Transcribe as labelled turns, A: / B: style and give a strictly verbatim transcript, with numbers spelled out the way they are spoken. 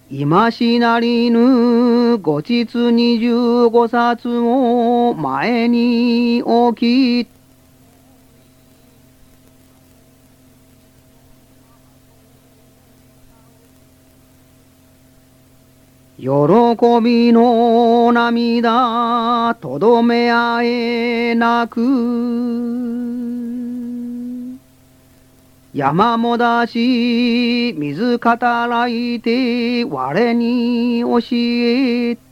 A: 今しなりぬ後日二十五冊を前に置き、喜びの涙とどめ合えなく、山もだし水語らいて我に教え